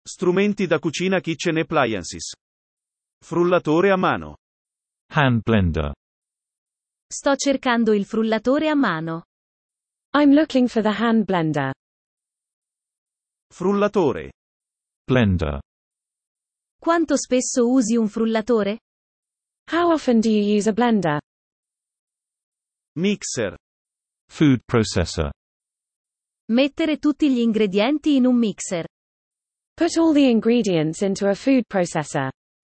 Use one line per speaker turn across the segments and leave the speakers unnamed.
Strumenti da cucina kitchen appliances. Frullatore a mano.
Hand blender.
Sto cercando il frullatore a mano.
I'm looking for the hand blender.
Frullatore.
Blender.
Quanto spesso usi un frullatore?
How often do you use a blender?
Mixer.
Food processor.
Mettere tutti gli ingredienti in un mixer.
Put all the ingredients into a food processor.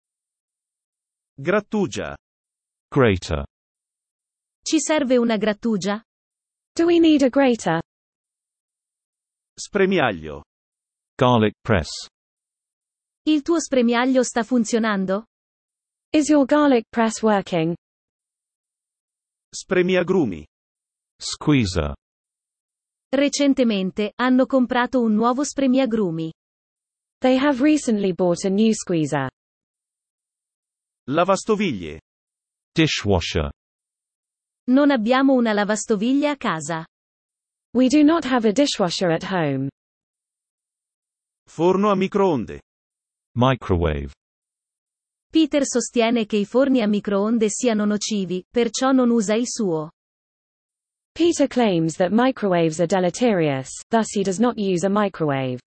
Grattugia.
Grater.
Ci serve una grattugia?
Do we need a grater?
Spremiaglio.
Garlic press.
Il tuo spremiaglio sta funzionando?
Is your garlic press working?
Spremiagrumi.
Squeezer.
Recentemente, hanno comprato un nuovo spremiagrumi.
They have recently bought a new squeezer.
Lavastoviglie.
Dishwasher.
Non abbiamo una lavastoviglie a casa.
We do not have a dishwasher at home.
Forno a microonde.
Microwave.
Peter sostiene che i forni a microonde siano nocivi, perciò non usa il suo.
Peter claims that microwaves are deleterious, thus he does not use a microwave.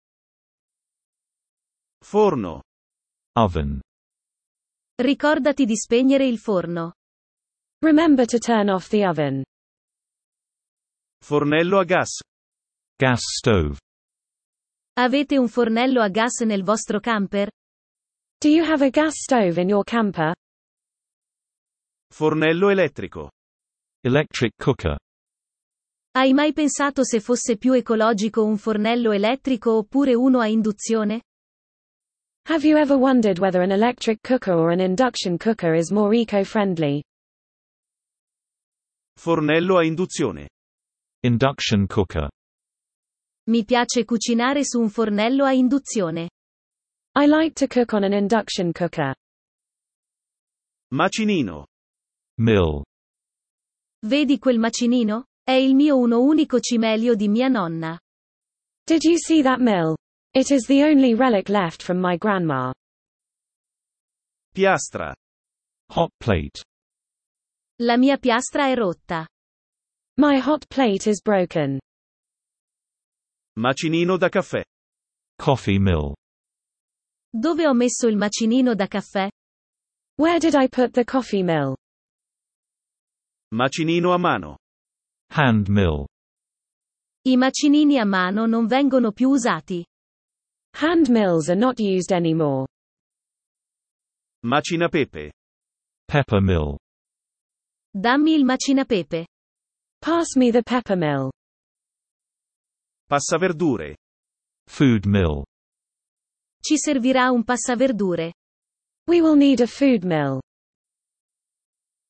Forno.
Oven.
Ricordati di spegnere il forno.
Remember to turn off the oven.
Fornello a gas.
Gas stove.
Avete un fornello a gas nel vostro camper?
Do you have a gas stove in your camper?
Fornello elettrico.
Electric cooker.
Hai mai pensato se fosse più ecologico un fornello elettrico oppure uno a induzione?
Have you ever wondered whether an electric cooker or an induction cooker is more eco-friendly?
Fornello a induzione.
Induction cooker.
Mi piace cucinare su un fornello a induzione.
I like to cook on an induction cooker.
Macinino.
Mill.
Vedi quel macinino? È il mio uno unico cimelio di mia nonna.
Did you see that mill? It is the only relic left from my grandma.
Piastra.
Hot plate.
La mia piastra è rotta.
My hot plate is broken.
Macinino da caffè.
Coffee mill.
Dove ho messo il macinino da caffè?
Where did I put the coffee mill?
Macinino a mano.
Hand mill.
I macinini a mano non vengono più usati.
Hand mills are not used anymore.
Macinapepe.
Pepper mill.
Dammi il macinapepe.
Pass me the pepper mill.
Passaverdure.
Food mill.
Ci servirà un passaverdure.
We will need a food mill.